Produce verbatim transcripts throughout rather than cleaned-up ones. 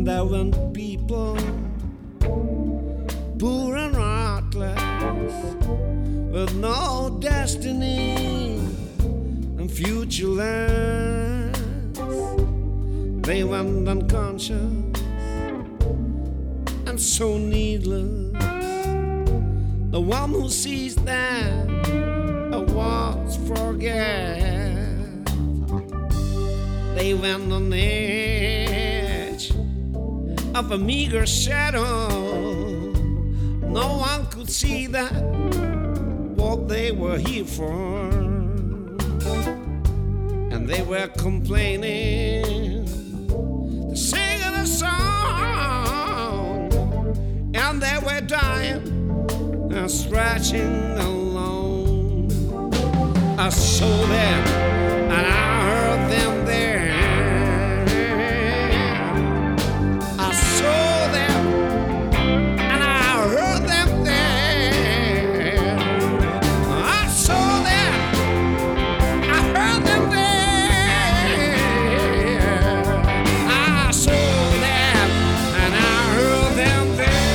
And there were people, poor and heartless, with no destiny and futureless. They went unconscious and so needless. The one who sees them was forget. They went on the edge of a meager shadow. No one could see that what they were here for. And they were complaining, they singing a song, and they were dying and scratching alone. I saw them and I heard them there. I saw them and I heard them there. I saw them, I heard them there. I saw them and I heard them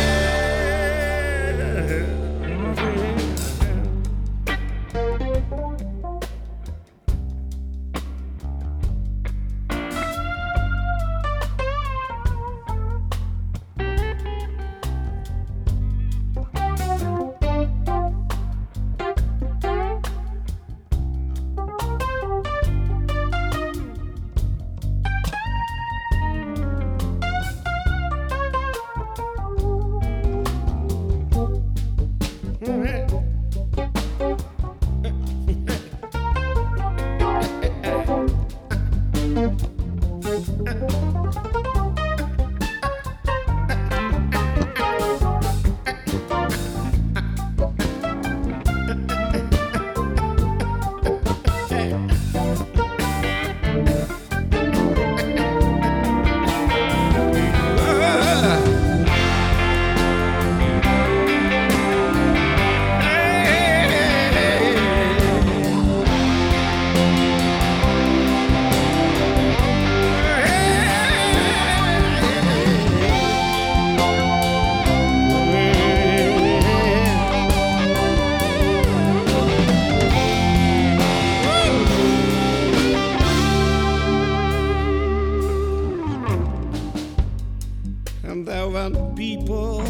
and there were people,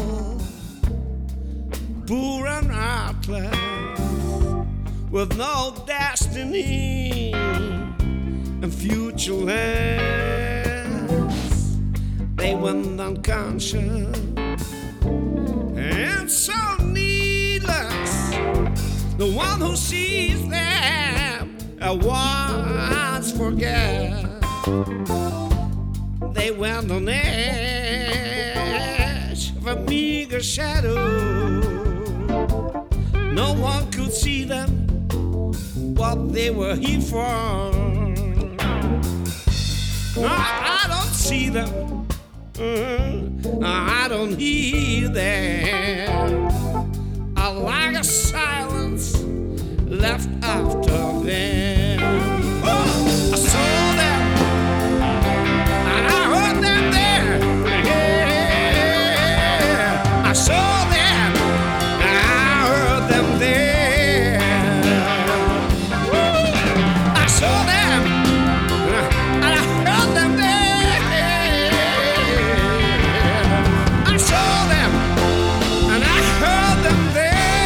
poor and heartless, with no destiny and futureless. They went unconscious and so needless. The one who sees them at once forget. They went on edge of a meager shadow. No one could see them, what they were here for. No, I don't see them, I don't hear them. I like a silence left after them. Oh, I saw them and I heard them there. Yeah. I saw them and I heard them there. Woo. I saw them and I heard them there. I saw them and I heard them there.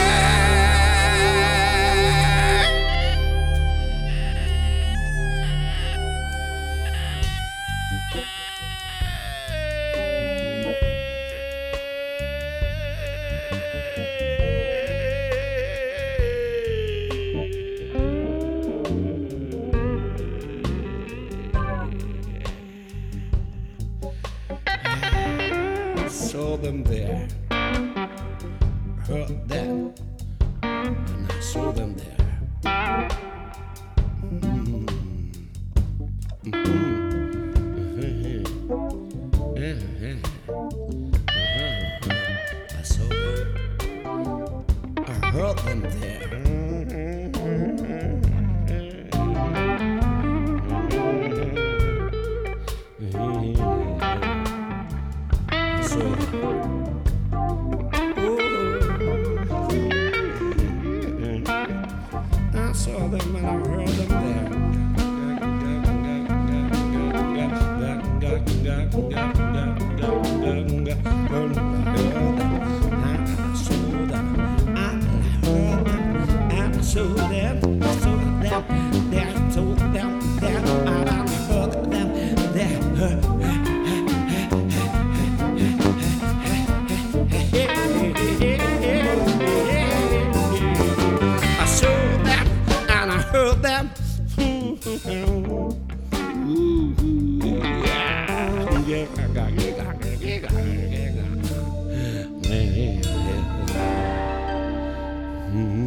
Saw them there, heard them, and I saw them there. Mm-hmm. Mm-hmm. Uh-huh. I saw them, I heard them there. saw them. Oh, I saw them and I heard them there. So them, so them, they told them that I heard them there. I saw them and I heard them. Mm-hmm.